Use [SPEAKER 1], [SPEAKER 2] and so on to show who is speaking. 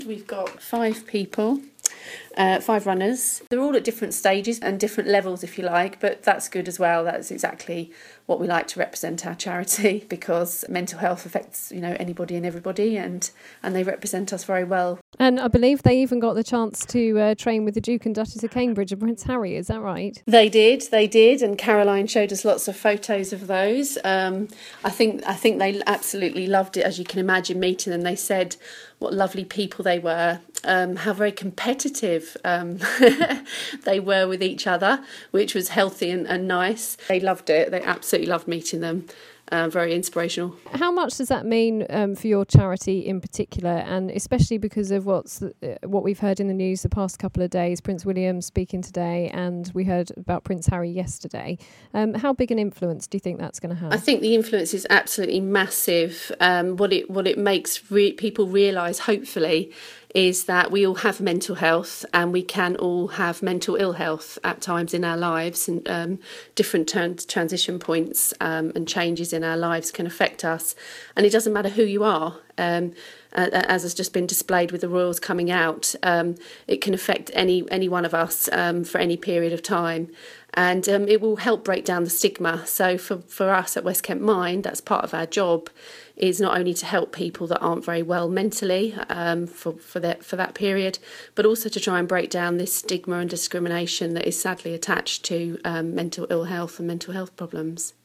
[SPEAKER 1] We've got 5 people, 5 runners. They're all at different stages and different levels, if you like, but that's good as well. That's exactly what we like to represent our charity, because mental health affects, anybody and everybody, and they represent us very well.
[SPEAKER 2] And I believe they even got the chance to train with the Duke and Duchess of Cambridge and Prince Harry, is that right?
[SPEAKER 1] They did, and Caroline showed us lots of photos of those. I think they absolutely loved it, as you can imagine, meeting them. They said what lovely people they were, how very competitive they were with each other, which was healthy and nice. They loved it. They absolutely loved meeting them. Very inspirational.
[SPEAKER 2] How much does that mean for your charity in particular, and especially because of what we've heard in the news the past couple of days, Prince William speaking today, and we heard about Prince Harry yesterday. How big an influence do you think that's going to have?
[SPEAKER 1] I think the influence is absolutely massive. What it makes people realise, hopefully, is that we all have mental health, and we can all have mental ill health at times in our lives, and different transition points and changes in our lives can affect us, and it doesn't matter who you are. As has just been displayed with the royals coming out, it can affect any one of us for any period of time, and it will help break down the stigma. So for us at West Kent Mind, that's part of our job, is not only to help people that aren't very well mentally for that period, but also to try and break down this stigma and discrimination that is sadly attached to mental ill health and mental health problems.